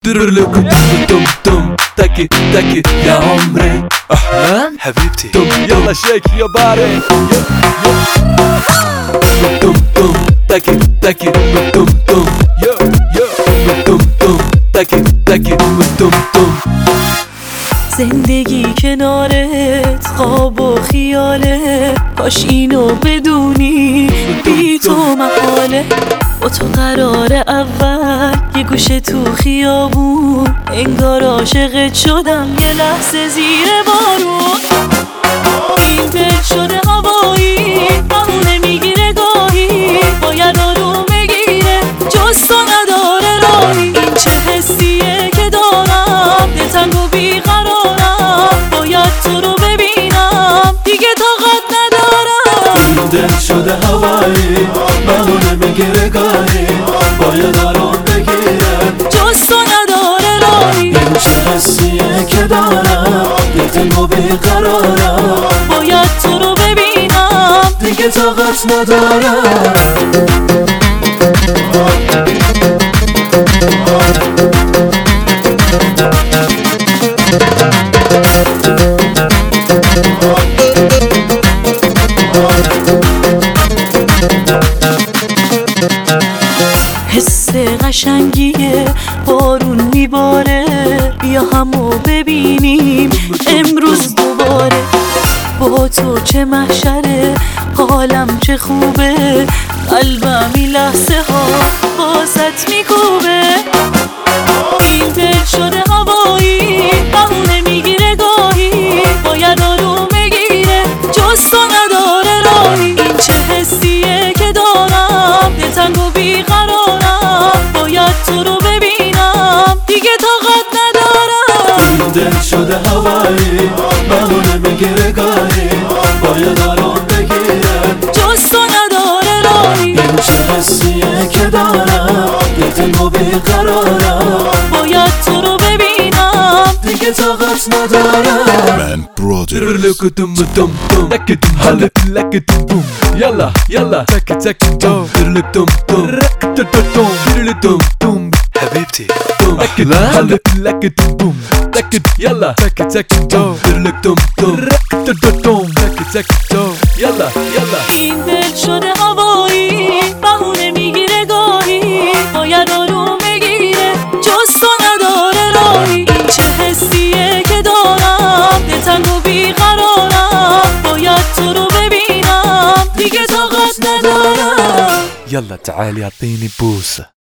تم تم تكي تكي يا عمري أحلام حبيبتي تم يلا شيك يا باري تم تم تكي تكي تم تم تم تم تكي تكي تم تم زندگی کنارت خواب و خیاله، کاش اینو بدونی بی تو محاله. با تو قرار اول یه گوشه تو خیابون، انگار عاشقت شدم یه لحظه زیر بارون. این دل شده هوایی بهونه میگیره گاهی، باید آروم بگیره جز تو نداره راهی. این چه حسیه که دارم دلتنگ و بیقرارم، باید تو رو ببینم دیگه طاقت ندارم. این دل شده هوایی بهونه میگیره گاهی، باید آروم بگیره جز تو نداره راهی. این چه حسیه که دارم دلتنگ و بیقرارم، باید تو رو ببینم دیگه طاقت ندارم. حس قشنگیه بارون میباره، بیا همو ببینیم امروز دوباره. با تو چه محشره حالم چه خوبه، قلبم این لحظه ها باست میکوبه. این دل شده هوایی بهونه میگیره گاهی، باید آروم بگیره جز تو نداره راهی. این چه حسیه که دارم دلتنگ و بیقرارم، باید تو رو ببینم دیگه طاقت ندارم. این دل شده هوایی بهونه میگیره گاهی، باید آروم بگیره جز تو نداره راهی. این چه حسیه که دارم دلتنگ و بیقرارم، باید تو رو ببینم دیگه طاقت ندارم. من برودر تم تم تم تك هلا لك تم يلا يلا تك تك تم تم تم تم تم تم حبيبتي هلا لك تم تك يلا تك تك تم تم تم تك تك تم يلا يلا. این دل شده هوایی بهونه میگیره گاهی، باید آروم بگیره جز تو نداره راهی. این چه حسیه که دارم دلتنگ و بیقرارم، باید تو رو ببینم دیگه طاقت ندارم. يلا تعالي اعطيني بوسة.